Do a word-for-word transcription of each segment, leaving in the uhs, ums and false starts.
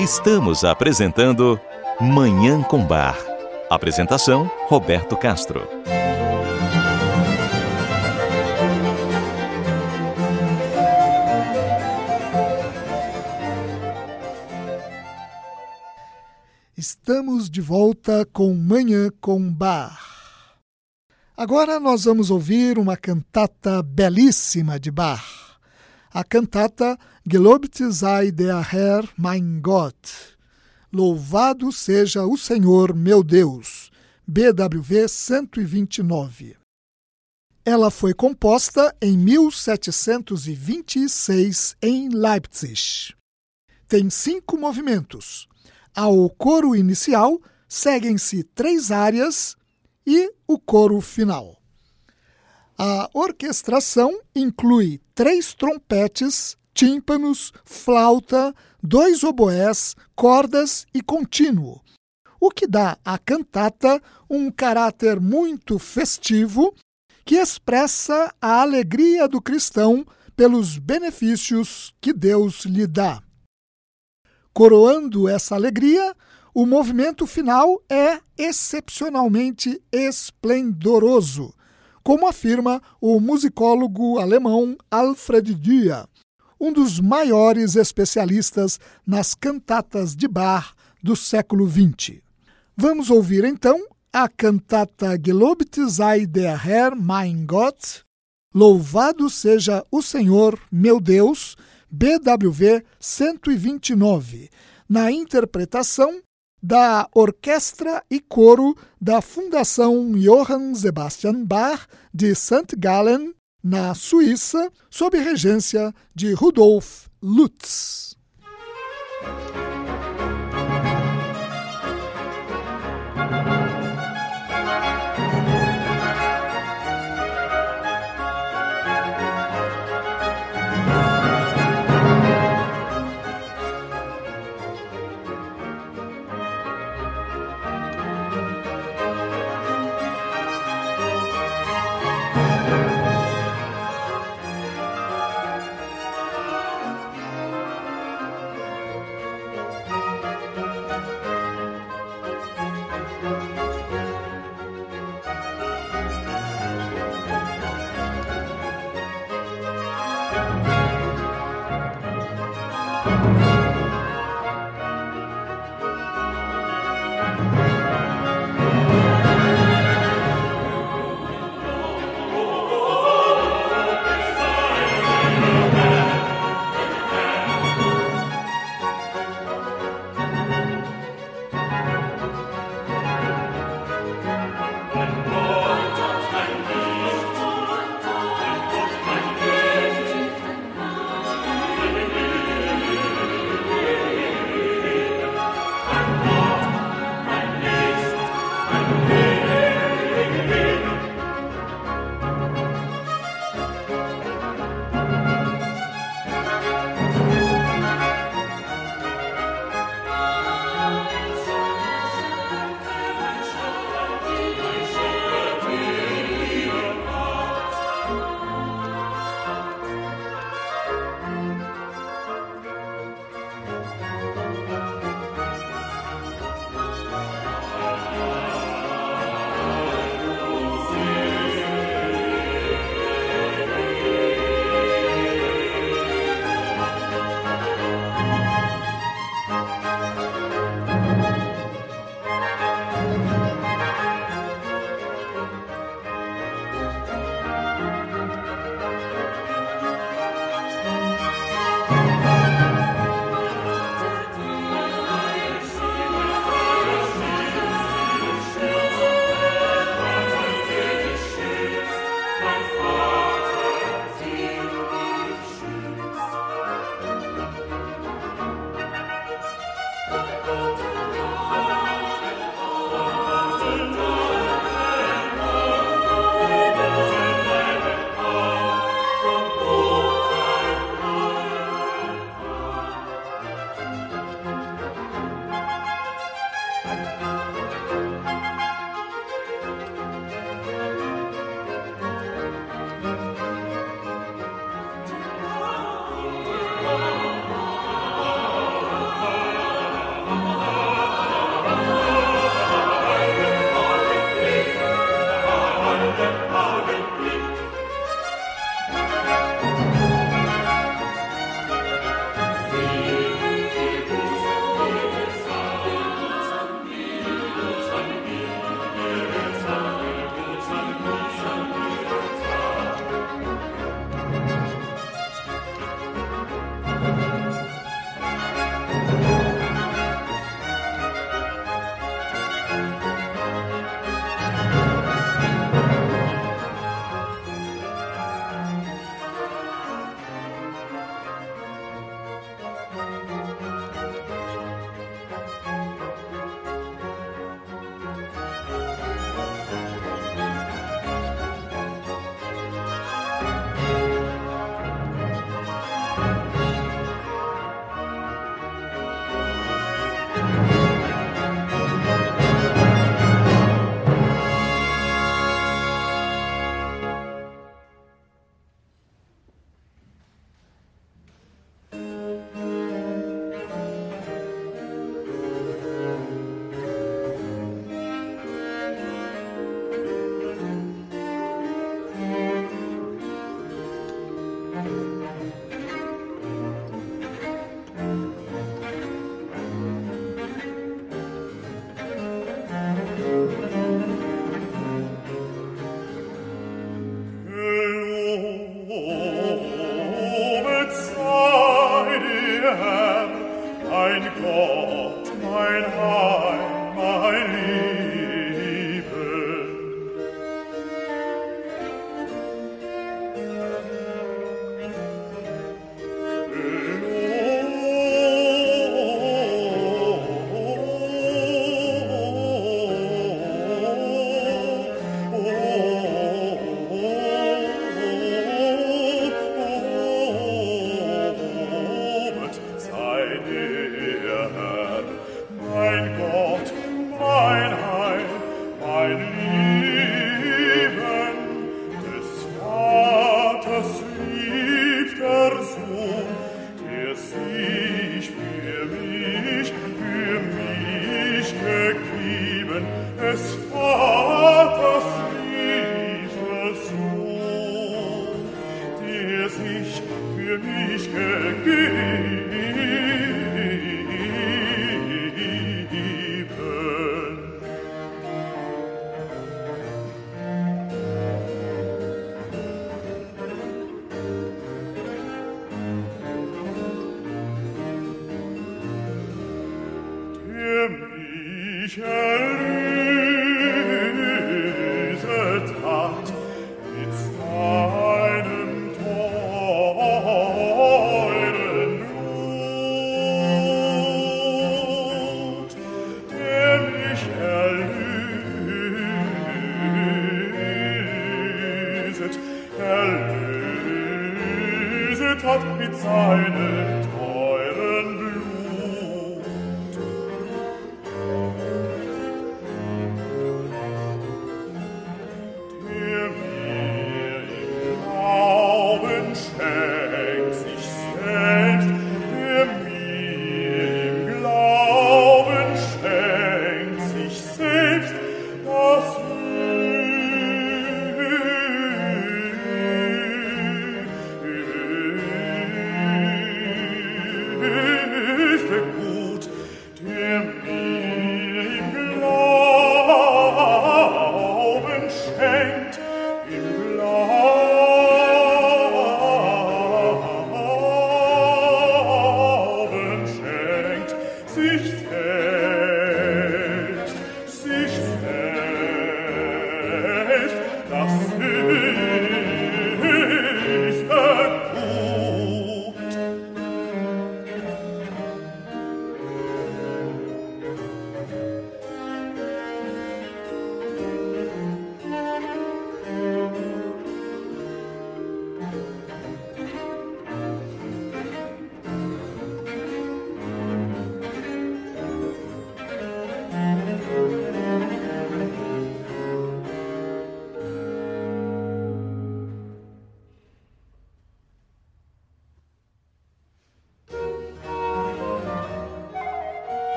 Estamos apresentando Manhã com Bar. Apresentação, Roberto Castro. Estamos de volta com Manhã com Bar. Agora nós vamos ouvir uma cantata belíssima de Bach. A cantata Gelobt sei der Herr mein Gott. Louvado seja o Senhor meu Deus. B W V cento e vinte e nove. Ela foi composta em mil setecentos e vinte e seis em Leipzig. Tem cinco movimentos. Ao coro inicial seguem-se três áreas e o coro final. A orquestração inclui três trompetes, tímpanos, flauta, dois oboés, cordas e contínuo, o que dá à cantata um caráter muito festivo que expressa a alegria do cristão pelos benefícios que Deus lhe dá. Coroando essa alegria, o movimento final é excepcionalmente esplendoroso, como afirma o musicólogo alemão Alfred Dürer, um dos maiores especialistas nas cantatas de Bach do século vinte. Vamos ouvir então a cantata Gelobt sei der Herr mein Gott, Louvado seja o Senhor meu Deus, B W V cento e vinte e nove, na interpretação da Orquestra e Coro da Fundação Johann Sebastian Bach de Sankt Gallen, na Suíça, sob regência de Rudolf Lutz.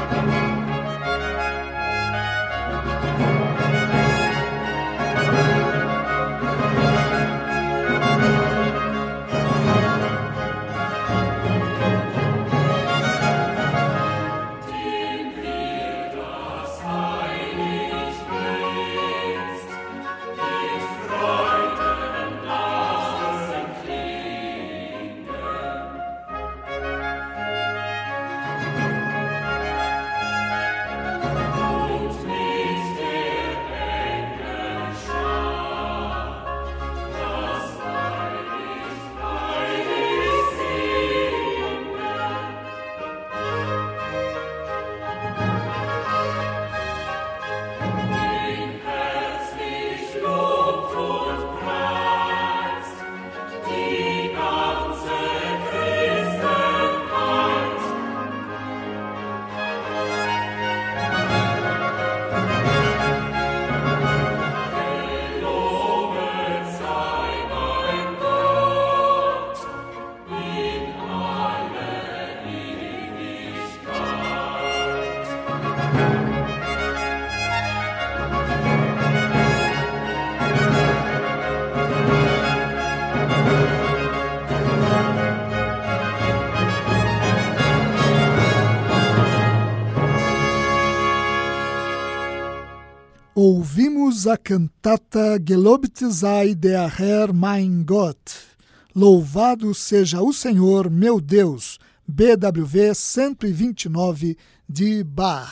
Ouvimos a cantata Gelobt sei der Herr mein Gott, Louvado seja o Senhor meu Deus, B W V cento e vinte e nove de Bach.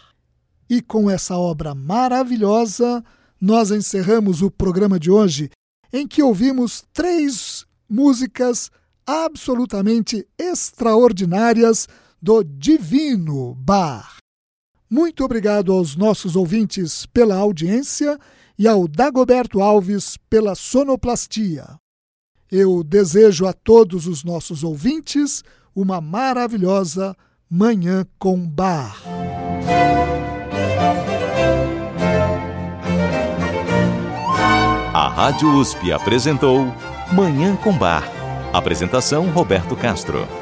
E com essa obra maravilhosa, nós encerramos o programa de hoje, em que ouvimos três músicas absolutamente extraordinárias do divino Bach. Muito obrigado aos nossos ouvintes pela audiência e ao Dagoberto Alves pela sonoplastia. Eu desejo a todos os nossos ouvintes uma maravilhosa Manhã com Bach. A Rádio U S P apresentou Manhã com Bach. Apresentação Roberto Castro.